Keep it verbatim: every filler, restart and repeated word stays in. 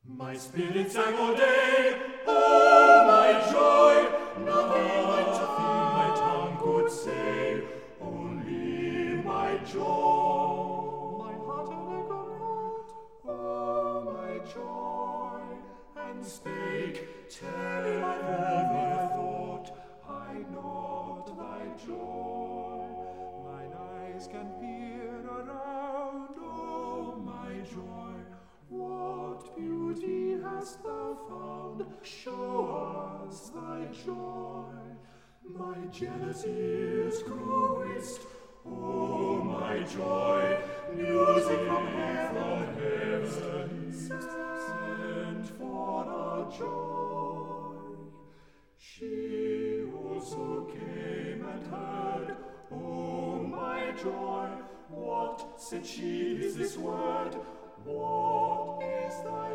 My spirit sang all day, oh my joy, nothing nothing my tongue could say, only my joy. My heart and echo caught, oh my joy, and spake, telling I ever thought, I not thy joy. Mine eyes can peer around, oh my joy, what beauty hast thou found? Show us thy joy. My jealous ears grow whist, oh my joy, music from heaven, sent for our joy. She also came and heard, oh my joy, what, said she, is this word? What is thy